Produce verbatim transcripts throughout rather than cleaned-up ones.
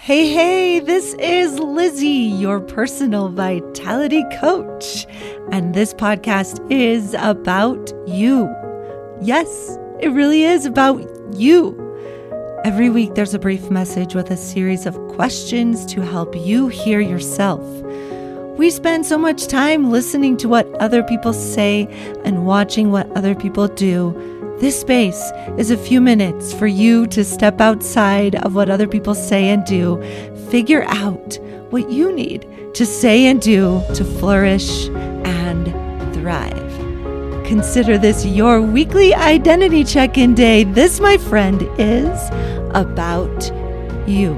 Hey, hey, this is Lizzie, your personal vitality coach. And this podcast is about you. Yes, it really is about you. Every week, there's a brief message with a series of questions to help you hear yourself. We spend so much time listening to what other people say and watching what other people do. This space is a few minutes for you to step outside of what other people say and do, figure out what you need to say and do to flourish and thrive. Consider this your weekly identity check-in day. This, my friend, is about you.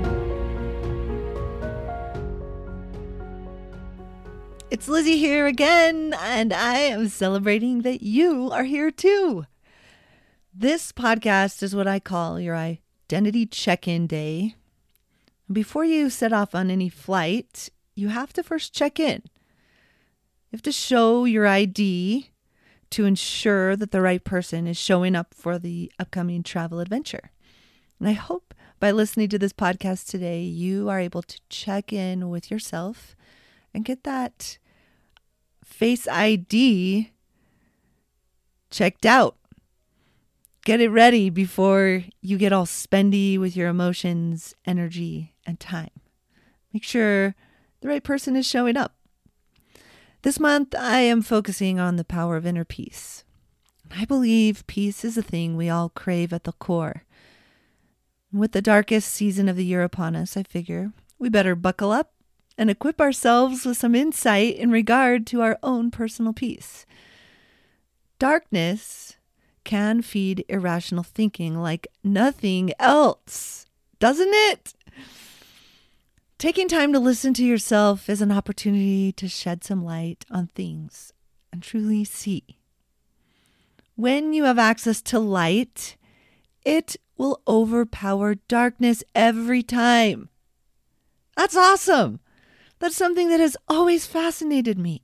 It's Lizzie here again, and I am celebrating that you are here too. This podcast is what I call your identity check-in day. Before you set off on any flight, you have to first check in. You have to show your I D to ensure that the right person is showing up for the upcoming travel adventure. And I hope by listening to this podcast today, you are able to check in with yourself and get that Face I D checked out. Get it ready before you get all spendy with your emotions, energy, and time. Make sure the right person is showing up. This month, I am focusing on the power of inner peace. I believe peace is a thing we all crave at the core. With the darkest season of the year upon us, I figure we better buckle up and equip ourselves with some insight in regard to our own personal peace. Darkness can feed irrational thinking like nothing else, doesn't it? Taking time to listen to yourself is an opportunity to shed some light on things and truly see. When you have access to light, it will overpower darkness every time. That's awesome. That's something that has always fascinated me.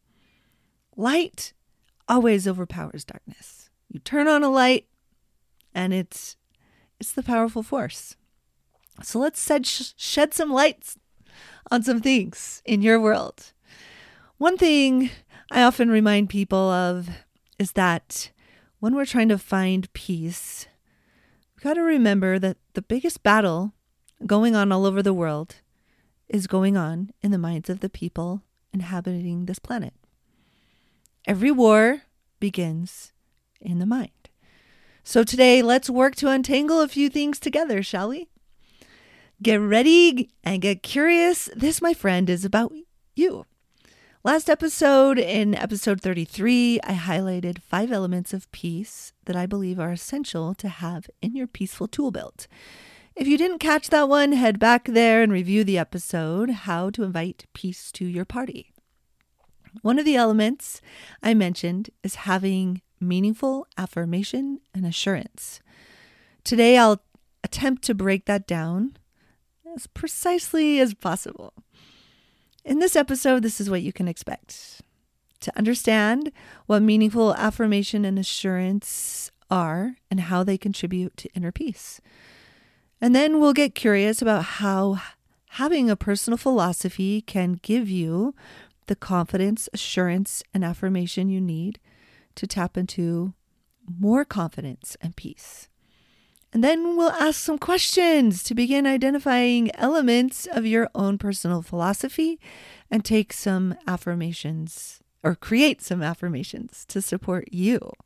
Light always overpowers darkness. You turn on a light, and it's it's the powerful force. So let's shed, shed some lights on some things in your world. One thing I often remind people of is that when we're trying to find peace, we've got to remember that the biggest battle going on all over the world is going on in the minds of the people inhabiting this planet. Every war begins in the mind. So today, let's work to untangle a few things together, shall we? Get ready and get curious. This, my friend, is about you. Last episode, in episode thirty-three, I highlighted five elements of peace that I believe are essential to have in your peaceful tool belt. If you didn't catch that one, head back there and review the episode, How to Invite Peace to Your Party. One of the elements I mentioned is having meaningful affirmation and assurance. Today, I'll attempt to break that down as precisely as possible. In this episode, this is what you can expect. To understand what meaningful affirmation and assurance are and how they contribute to inner peace. And then we'll get curious about how having a personal philosophy can give you the confidence, assurance, and affirmation you need to tap into more confidence and peace. And then we'll ask some questions to begin identifying elements of your own personal philosophy and take some affirmations or create some affirmations to support you. All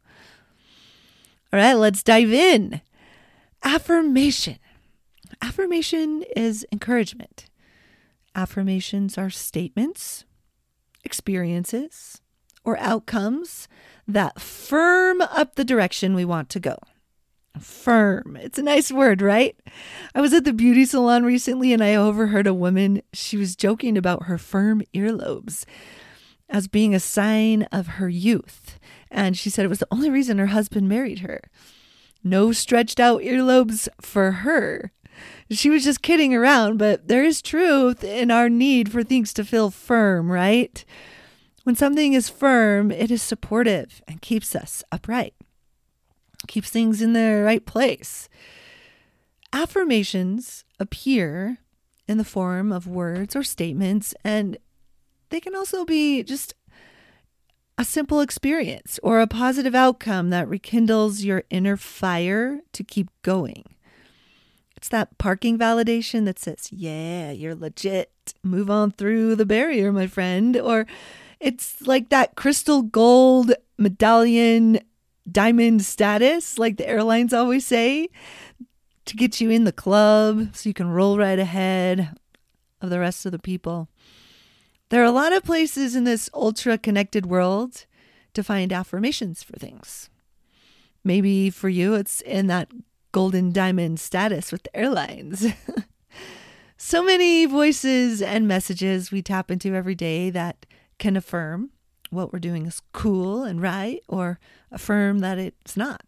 right, let's dive in. Affirmation. Affirmation is encouragement. Affirmations are statements, experiences, or outcomes that firm up the direction we want to go. Firm. It's a nice word, right? I was at the beauty salon recently and I overheard a woman, she was joking about her firm earlobes as being a sign of her youth. And she said it was the only reason her husband married her. No stretched out earlobes for her. She was just kidding around, but there is truth in our need for things to feel firm, right? When something is firm, it is supportive and keeps us upright, keeps things in the right place. Affirmations appear in the form of words or statements, and they can also be just a simple experience or a positive outcome that rekindles your inner fire to keep going. It's that parking validation that says, yeah, you're legit. Move on through the barrier, my friend. Or it's like that crystal gold medallion diamond status, like the airlines always say, to get you in the club so you can roll right ahead of the rest of the people. There are a lot of places in this ultra connected world to find affirmations for things. Maybe for you, it's in that golden diamond status with the airlines. So many voices and messages we tap into every day that can affirm what we're doing is cool and right, or affirm that it's not.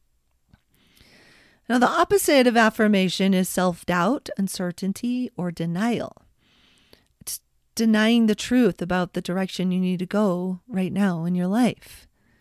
Now, the opposite of affirmation is self-doubt, uncertainty, or denial. It's denying the truth about the direction you need to go right now in your life.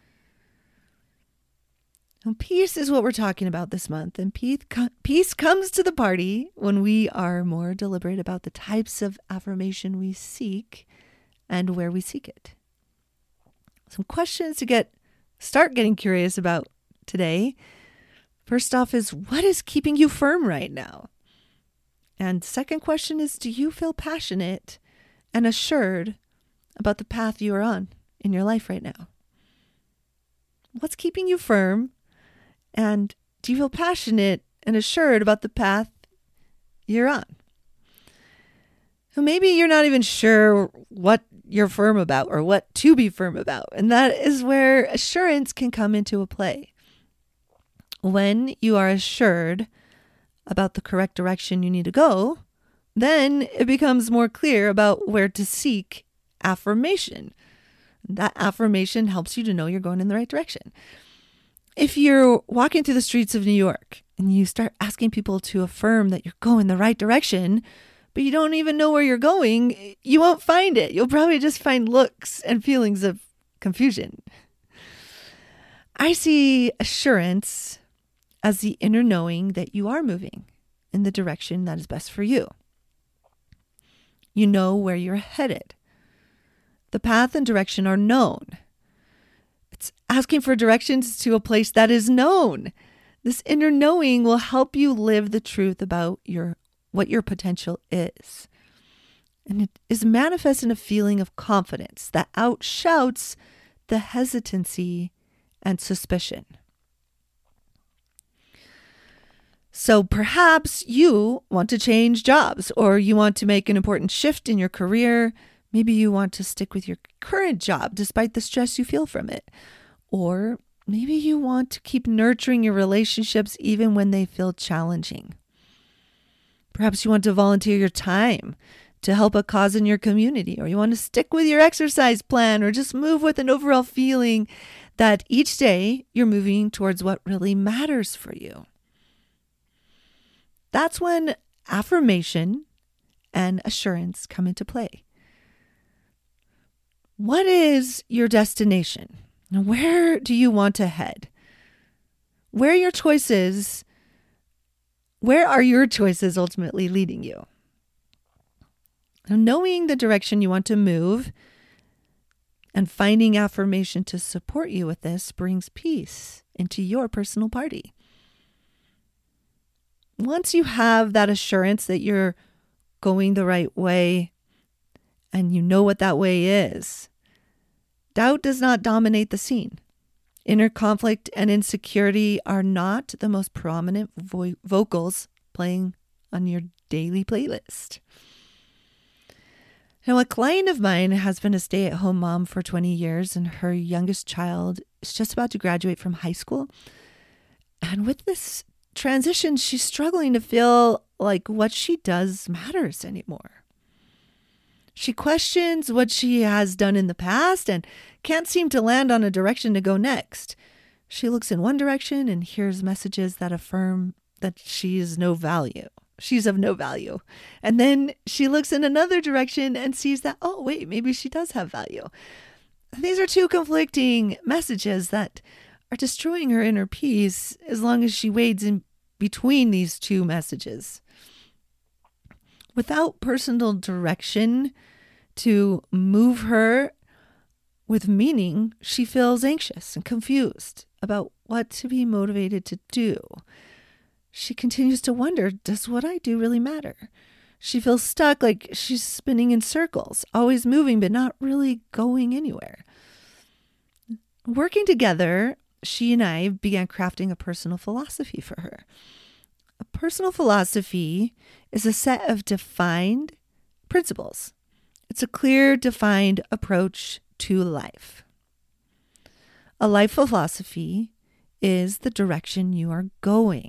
Now, peace is what we're talking about this month, and peace, peace comes to the party when we are more deliberate about the types of affirmation we seek and where we seek it. Some questions to get start getting curious about today. First off is, what is keeping you firm right now? And second question is, do you feel passionate and assured about the path you are on in your life right now? What's keeping you firm? And do you feel passionate and assured about the path you're on? So maybe you're not even sure what you're firm about or what to be firm about. And that is where assurance can come into a play. When you are assured about the correct direction you need to go, then it becomes more clear about where to seek affirmation. That affirmation helps you to know you're going in the right direction. If you're walking through the streets of New York and you start asking people to affirm that you're going the right direction, but you don't even know where you're going, you won't find it. You'll probably just find looks and feelings of confusion. I see assurance as the inner knowing that you are moving in the direction that is best for you. You know where you're headed. The path and direction are known. It's asking for directions to a place that is known. This inner knowing will help you live the truth about your what your potential is. And it is manifest in a feeling of confidence that outshouts the hesitancy and suspicion. So perhaps you want to change jobs, or you want to make an important shift in your career. Maybe you want to stick with your current job despite the stress you feel from it. Or maybe you want to keep nurturing your relationships even when they feel challenging. Perhaps you want to volunteer your time to help a cause in your community, or you want to stick with your exercise plan, or just move with an overall feeling that each day you're moving towards what really matters for you. That's when affirmation and assurance come into play. What is your destination? Where do you want to head? Where are your choices? Where are your choices ultimately leading you? Now, knowing the direction you want to move and finding affirmation to support you with this brings peace into your personal party. Once you have that assurance that you're going the right way and you know what that way is, doubt does not dominate the scene. Inner conflict and insecurity are not the most prominent vo- vocals playing on your daily playlist. Now, a client of mine has been a stay-at-home mom for twenty years, and her youngest child is just about to graduate from high school. And with this transition, she's struggling to feel like what she does matters anymore. She questions what she has done in the past and can't seem to land on a direction to go next. She looks in one direction and hears messages that affirm that she is no value. She's of no value. And then she looks in another direction and sees that, oh, wait, maybe she does have value. These are two conflicting messages that are destroying her inner peace as long as she wades in between these two messages. Without personal direction to move her with meaning, she feels anxious and confused about what to be motivated to do. She continues to wonder, does what I do really matter? She feels stuck, like she's spinning in circles, always moving, but not really going anywhere. Working together, she and I began crafting a personal philosophy for her. A personal philosophy is a set of defined principles. It's a clear, defined approach to life. A life philosophy is the direction you are going.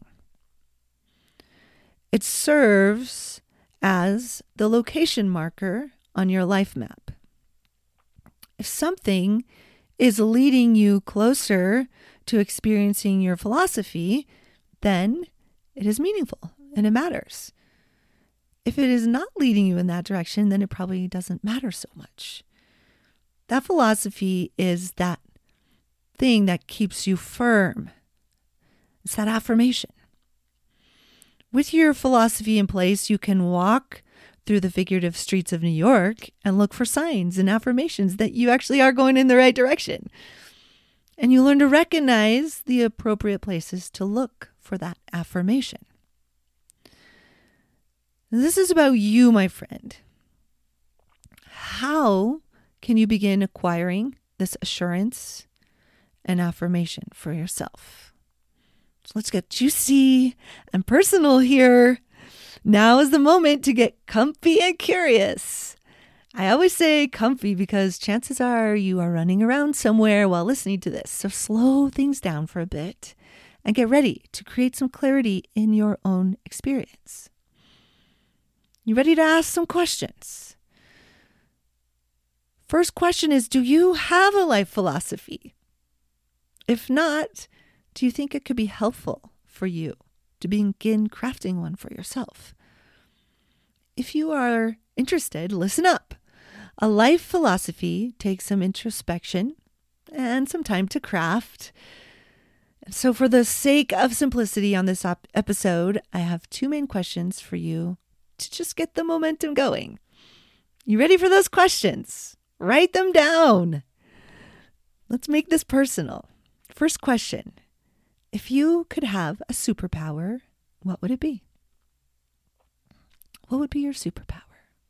It serves as the location marker on your life map. If something is leading you closer to experiencing your philosophy, then it is meaningful and it matters. If it is not leading you in that direction, then it probably doesn't matter so much. That philosophy is that thing that keeps you firm. It's that affirmation. With your philosophy in place, you can walk through the figurative streets of New York and look for signs and affirmations that you actually are going in the right direction. And you learn to recognize the appropriate places to look for that affirmation. This is about you, my friend. How can you begin acquiring this assurance and affirmation for yourself? So let's get juicy and personal here. Now is the moment to get comfy and curious. I always say comfy because chances are you are running around somewhere while listening to this. So slow things down for a bit and get ready to create some clarity in your own experience. You ready to ask some questions? First question is, do you have a life philosophy? If not, do you think it could be helpful for you to begin crafting one for yourself? If you are interested, listen up. A life philosophy takes some introspection and some time to craft. So for the sake of simplicity on this op- episode, I have two main questions for you to just get the momentum going. You ready for those questions? Write them down. Let's make this personal. First question. If you could have a superpower, what would it be? What would be your superpower?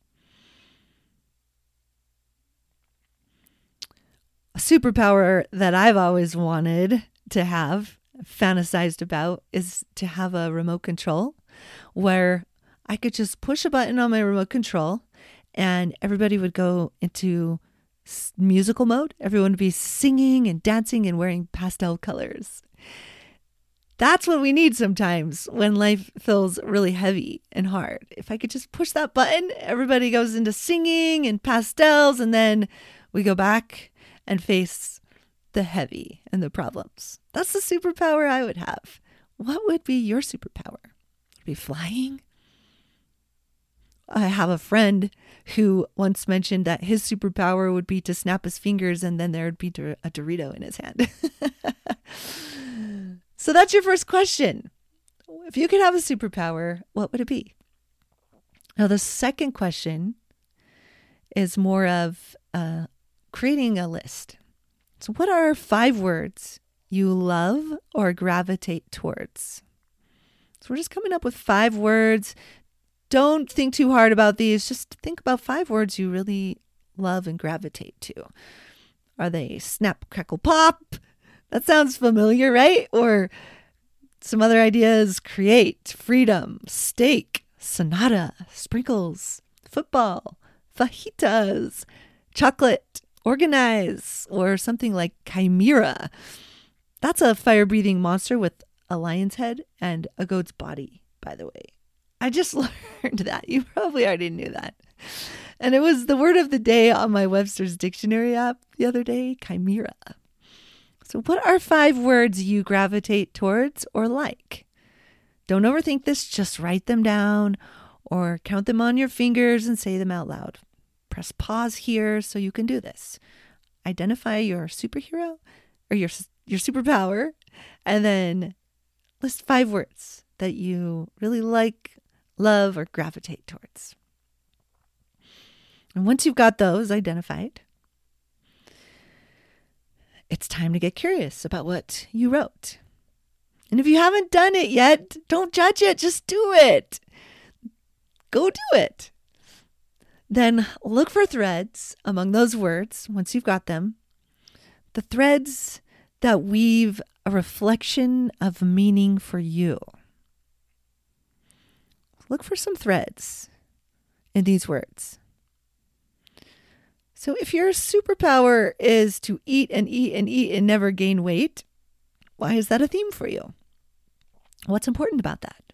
A superpower that I've always wanted to have, fantasized about, is to have a remote control where I could just push a button on my remote control and everybody would go into musical mode. Everyone would be singing and dancing and wearing pastel colors. That's what we need sometimes when life feels really heavy and hard. If I could just push that button, everybody goes into singing and pastels, and then we go back and face the heavy and the problems. That's the superpower I would have. What would be your superpower? Would it be flying? I have a friend who once mentioned that his superpower would be to snap his fingers and then there would be a Dorito in his hand. So that's your first question. If you could have a superpower, what would it be? Now, the second question is more of uh, creating a list. So what are five words you love or gravitate towards? So we're just coming up with five words. Don't think too hard about these. Just think about five words you really love and gravitate to. Are they snap, crackle, pop? That sounds familiar, right? Or some other ideas: create, freedom, steak, sonata, sprinkles, football, fajitas, chocolate, organize, or something like chimera. That's a fire-breathing monster with a lion's head and a goat's body, by the way. I just learned that. You probably already knew that. And it was the word of the day on my Webster's Dictionary app the other day: chimera. So what are five words you gravitate towards or like? Don't overthink this. Just write them down or count them on your fingers and say them out loud. Press pause here so you can do this. Identify your superhero or your, your superpower, and then list five words that you really like, love, or gravitate towards. And once you've got those identified, it's time to get curious about what you wrote. And if you haven't done it yet, don't judge it. Just do it. Go do it. Then look for threads among those words, once you've got them, the threads that weave a reflection of meaning for you. Look for some threads in these words. So if your superpower is to eat and eat and eat and never gain weight, why is that a theme for you? What's important about that?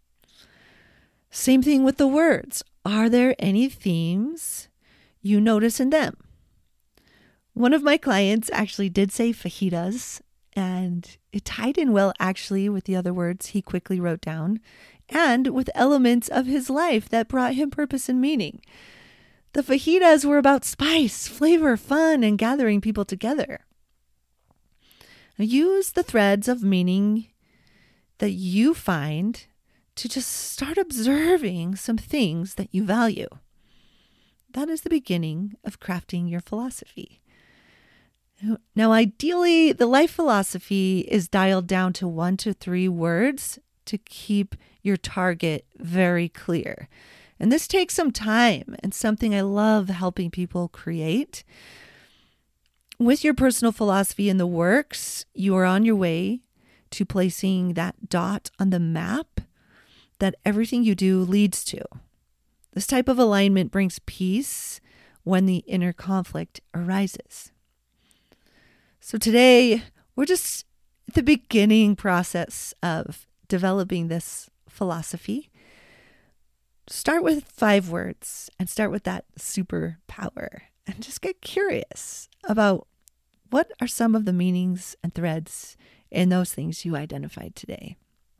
Same thing with the words. Are there any themes you notice in them? One of my clients actually did say fajitas, and it tied in well actually with the other words he quickly wrote down and with elements of his life that brought him purpose and meaning. The fajitas were about spice, flavor, fun, and gathering people together. Now use the threads of meaning that you find to just start observing some things that you value. That is the beginning of crafting your philosophy. Now, ideally, the life philosophy is dialed down to one to three words to keep your target very clear. And this takes some time and something I love helping people create. With your personal philosophy in the works, you are on your way to placing that dot on the map that everything you do leads to. This type of alignment brings peace when the inner conflict arises. So today, we're just at the beginning process of developing this philosophy. Start with five words and start with that superpower and just get curious about what are some of the meanings and threads in those things you identified today.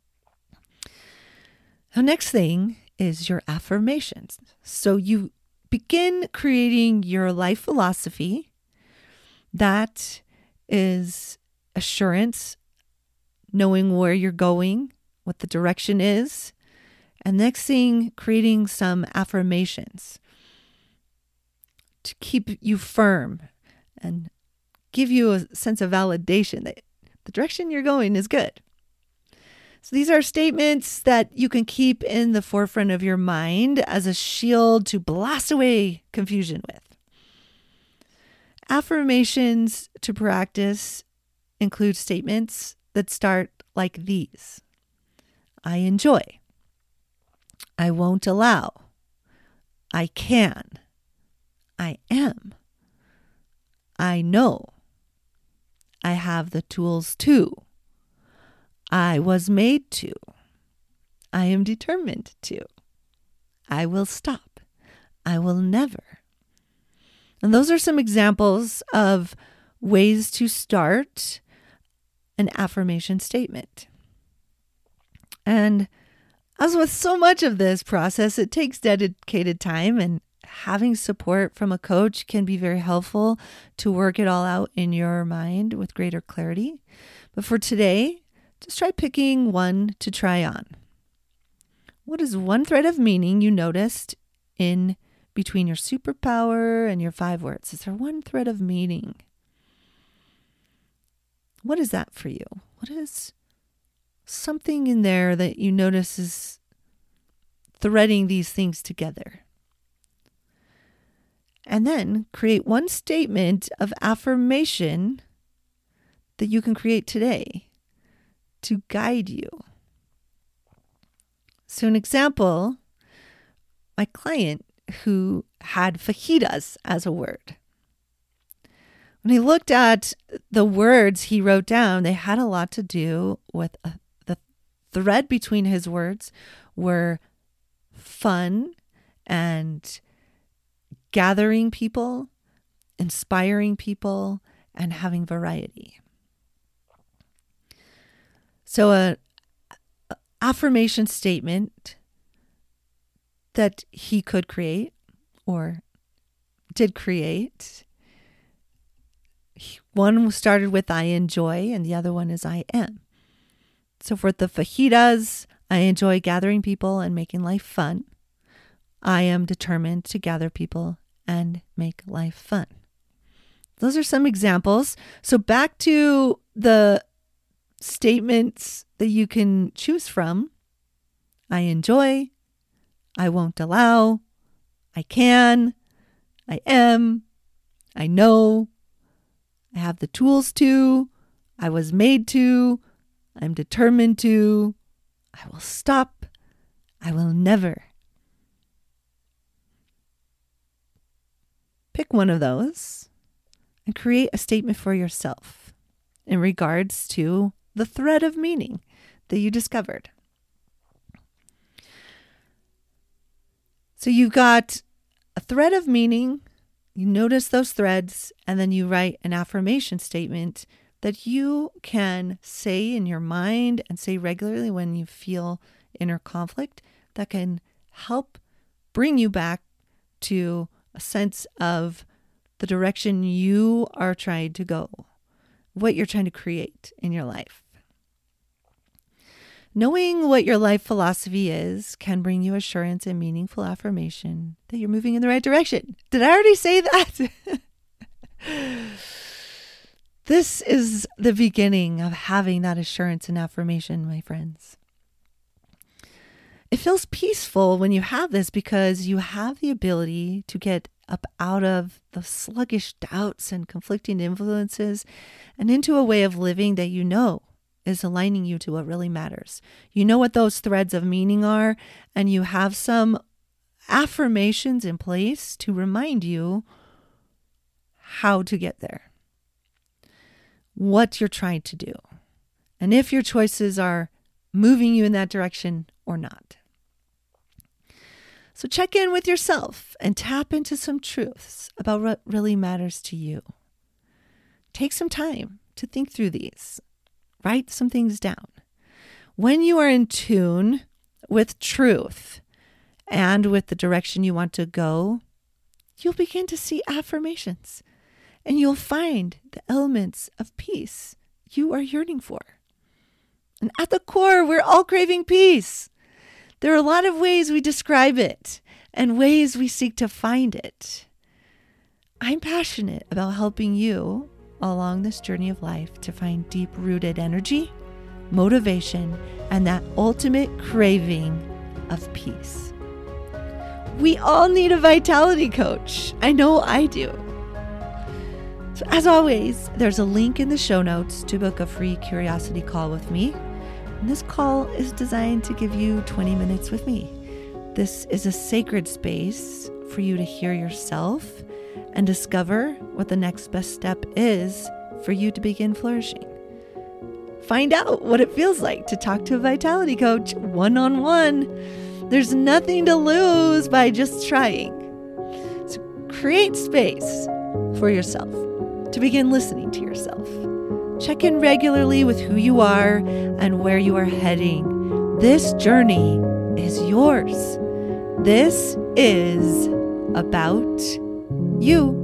The next thing is your affirmations. So you begin creating your life philosophy that is assurance, knowing where you're going, what the direction is. And next thing, creating some affirmations to keep you firm and give you a sense of validation that the direction you're going is good. So these are statements that you can keep in the forefront of your mind as a shield to blast away confusion with. Affirmations to practice include statements that start like these. I enjoy. I won't allow. I can. I am. I know. I have the tools to. I was made to. I am determined to. I will stop. I will never. And those are some examples of ways to start an affirmation statement. And as with so much of this process, it takes dedicated time, and having support from a coach can be very helpful to work it all out in your mind with greater clarity. But for today, just try picking one to try on. What is one thread of meaning you noticed in between your superpower and your five words? Is there one thread of meaning? What is that for you? What is something in there that you notice is threading these things together? And then create one statement of affirmation that you can create today to guide you. So an example, my client who had fajitas as a word. When he looked at the words he wrote down, they had a lot to do with uh, the thread between his words were fun and gathering people, inspiring people, and having variety. So a, a affirmation statement that he could create or did create. One started with I enjoy and the other one is I am. So for the fajitas, I enjoy gathering people and making life fun. I am determined to gather people and make life fun. Those are some examples. So back to the statements that you can choose from. I enjoy, I won't allow, I can, I am, I know, I have the tools to, I was made to, I'm determined to, I will stop, I will never. Pick one of those and create a statement for yourself in regards to the thread of meaning that you discovered. So you've got a thread of meaning, you notice those threads, and then you write an affirmation statement that you can say in your mind and say regularly when you feel inner conflict that can help bring you back to a sense of the direction you are trying to go, what you're trying to create in your life. Knowing what your life philosophy is can bring you assurance and meaningful affirmation that you're moving in the right direction. Did I already say that? This is the beginning of having that assurance and affirmation, my friends. It feels peaceful when you have this because you have the ability to get up out of the sluggish doubts and conflicting influences and into a way of living that you know is aligning you to what really matters. You know what those threads of meaning are, and you have some affirmations in place to remind you how to get there, what you're trying to do, and if your choices are moving you in that direction or not. So check in with yourself and tap into some truths about what really matters to you. Take some time to think through these. Write some things down. When you are in tune with truth and with the direction you want to go, you'll begin to see affirmations and you'll find the elements of peace you are yearning for. And at the core, we're all craving peace. There are a lot of ways we describe it and ways we seek to find it. I'm passionate about helping you along this journey of life to find deep-rooted energy, motivation, and that ultimate craving of peace. We all need a vitality coach. I know I do. So as always, there's a link in the show notes to book a free curiosity call with me. And this call is designed to give you twenty minutes with me. This is a sacred space for you to hear yourself and discover what the next best step is for you to begin flourishing. Find out what it feels like to talk to a vitality coach one-on-one. There's nothing to lose by just trying. So create space for yourself to begin listening to yourself. Check in regularly with who you are and where you are heading. This journey is yours. This is about you.